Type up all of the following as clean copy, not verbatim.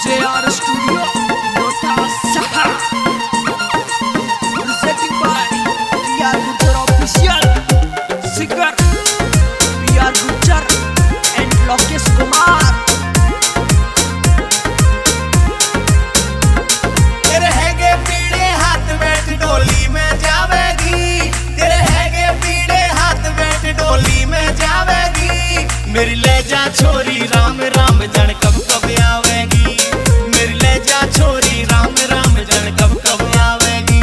JR Studio, Nota Saha. Presenting by PR Gujar Official, Singer PR Gujar and Lokesh Kumar. तेरे हैगे पीड़े हाथ बैठ डोली में जावेगी, तेरे हैगे पीड़े हाथ बैठ डोली में जावेगी। मेरी ले जा छोरी राम राम जन कब कब आवेगी, मेरी ले जा छोरी राम राम जन कब कब आवेगी।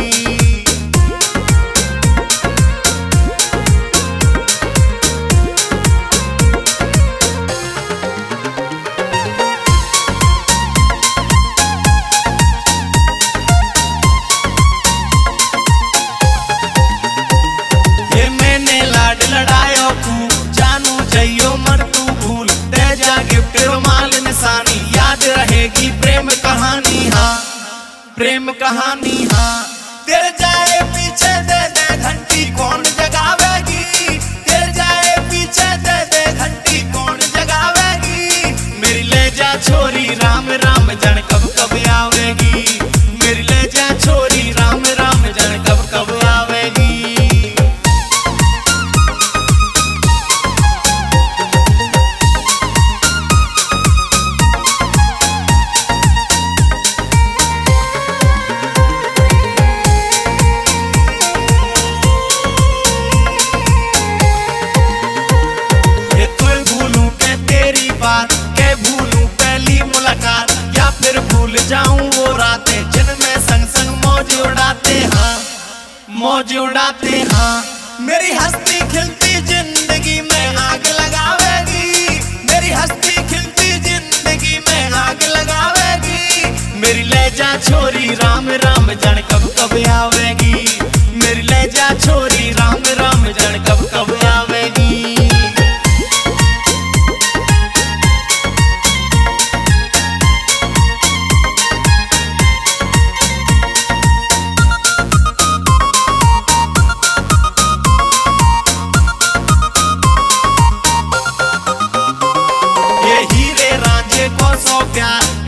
ये मैंने लाड लड़ायो खूब जानू जइयो मर तू भूल, तेजा गिफ्ट रुमाल निशानी याद रहेगी प्रेम कहानी। हाँ प्रेम कहानी हाँ। तेरे जाए पीछे दे दे घंटी कौन जगावेगी, तेरे जाए पीछे दे दे घंटी कौन जगावेगी। मेरी ले जा छोरी राम राम जन कब कब आवेगी, मेरी ले जा छोरी राम राम जन कब कब आवेगी। के भूलूं पहली मुलाकात, या फिर भूल जाऊं वो रातें जिनमें संग संग मौज उड़ाते हाँ, मौज उड़ाते हाँ। मेरी हस्ती खिलती जिंदगी में आग लगावेगी, मेरी हस्ती खिलती जिंदगी में आग लगावेगी। मेरी ले जा छोरी राम राम जन कब कब आवेगी, मेरी ले जा छोरी राम राम जन कब कब आवेगी। हीरे रांझे को सौ प्यार